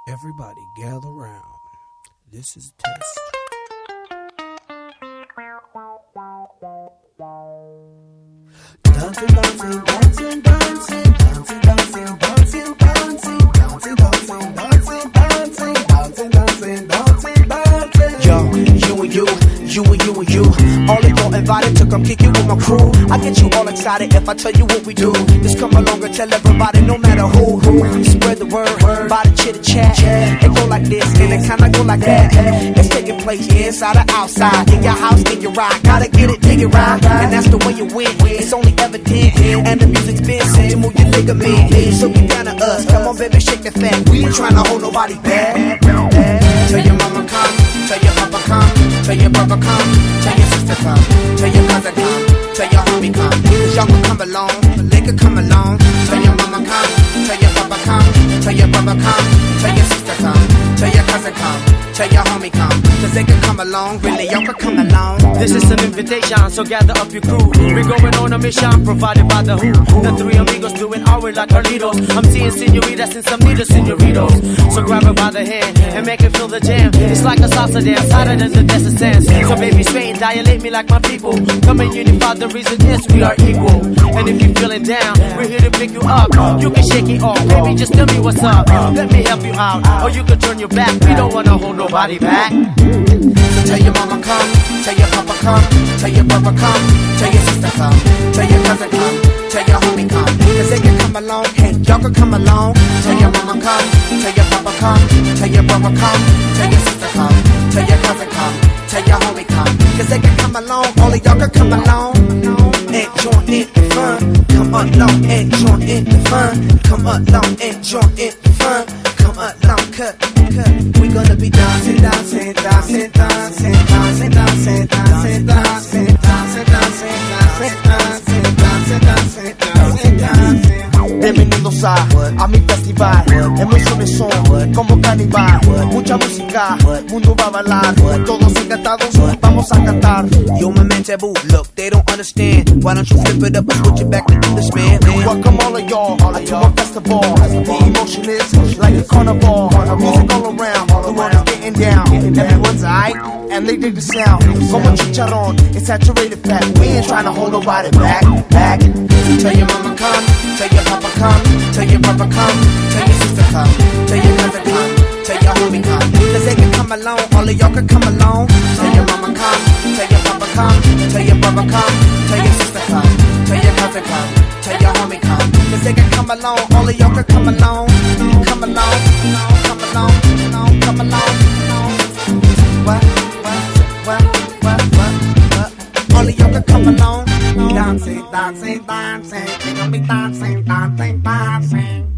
Everybody gather round. This is a test. Dancing, dancing, dancing, dancing, dancing, dancing, dancing, dancing, dancing, dancing, dancing, dancing, dancing, dancing, dancing. Yo, you and you, you and you and you. All of y'all invited to come kick it with my crew. I get you all excited if I tell you what we do. Just come along and tell everybody, no matter who. Spread the word, by the chitter chat. It go like this and it kinda go like that. It's taking place inside or outside. In your house, in your ride. Gotta get it, dig it right. And that's the way you win. It's only evident. And the music's been sent to move your ligament. So get down to us. Come on, baby, shake the fat. We ain't trying to hold nobody back. Tell your mama come. Tell your papa come. Tell your brother come. Tell your sister come. Tell your cousin come. Tell your homie come. Cause y'all can come along. They can come along. Tell your mama come. Tell your papa come. Tell your brother come. Tell your sister come. Tell your cousin come. Tell your homie come. Cause they can come along. Really, y'all can come along. This is an invitation, so gather up your crew. We're going on a mission provided by the Who. The three amigos doing our way like Carlitos. I'm seeing senoritas and some needle senoritos. So grab her by the hand and make her feel the jam. It's like a salsa dance, hotter than the desert sands. So baby, straight and dilate me like my people. Come and unify, the reason is we are equal. And if you're feeling down, we're here to pick you up. You can shake it off, baby, just tell me what's up. Let me help you out, or you can turn your back. We don't wanna hold nobody back. So tell your mama come, tell your papa come, tell your brother come, tell your sister come, tell your cousin come, tell your homie come. Cause they can come along, hey, y'all can come along. Tell your mama come, tell your papa come, tell your brother come, tell your sister come, tell your cousin come, tell your homie come. Cause they can come along, all of y'all can come along. And join in the fun, come along and join in the fun. Come along and join in the fun. Come along, cut. We gonna be dancing, dancing, dancing, dancing, dancing, dancing, dancing, dancing, dancing, dancing, dancing, dancing, dancing, dancing, dancing. Bienvenidos a mi festival. Emociones son como carnaval. Mucha música, mundo va a bailar. Todos encantados, vamos a cantar. Yo, my man Taboo, look, they don't understand. Why don't you flip it up and switch it back to English, man? Welcome all of y'all to our festival. The emotion is like a carnival. Music all around, the world is getting down. Everyone's aight, and they dig the sound. Como chicharrón, it's saturated fat. We ain't trying to hold nobody back. Tell your mama come, tell your papa come, tell your brother come, tell your sister come, tell your cousin come, tell your homie come. Cause they can come along, all of y'all can come along. Tell your mama come, tell your papa come, tell your brother come, tell your sister come, tell your cousin come, tell your homie come. Cause they can come along, all of y'all can come along. Come along, come along, come along. What? All of y'all can come along. Dancing, dancing, dancing. We gonna be dancing, dancing, dancing.